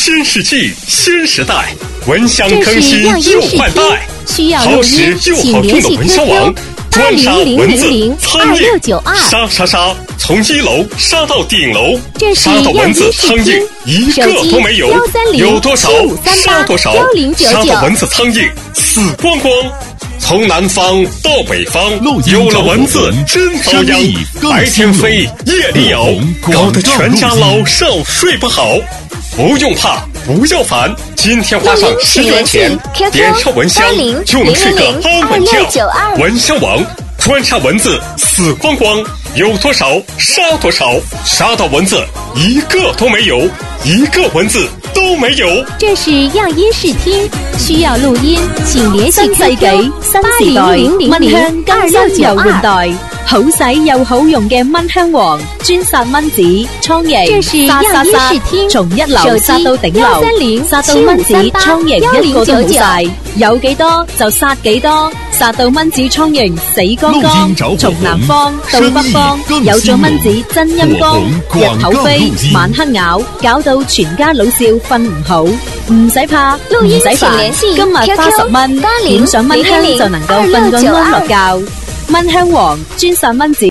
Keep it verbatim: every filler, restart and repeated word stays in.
新世纪新时代，蚊香更新又换代， 需要录音请联系 Q Q 八零零零零二六九二， 杀杀杀，从一楼杀到顶楼， 这是杀到蚊子苍蝇一个都没有，有多少杀多少，杀到蚊子苍蝇死光光。从南方到北方，有了蚊子真遭殃，白天飞，夜里咬，搞得全家老少睡不好。不用怕，不要烦，今天花上十元钱，点上蚊香就能睡个安稳觉。蚊香王，专杀蚊子死光光，有多少杀多少，杀到蚊子一个都没有，一个蚊子都没有。 这是样音视听，需要錄音請聯繫 Q Q 八零零零零二六九二。 好使又好用嘅蚊香王，專殺蚊子、蒼蠅， 這是殺殺殺，從一樓殺到頂樓，殺到蚊子、蒼蠅一個都冇晒，有幾多就殺幾多，殺到蚊子、蒼蠅死光光。從南方到北方，有咗蚊子真陰功，日頭飛，晚黑咬，搞到全家老少瞓唔好。唔使怕，唔使煩，今日花十蚊，點上蚊香就能夠瞓個安樂覺。蚊香王專殺蚊子。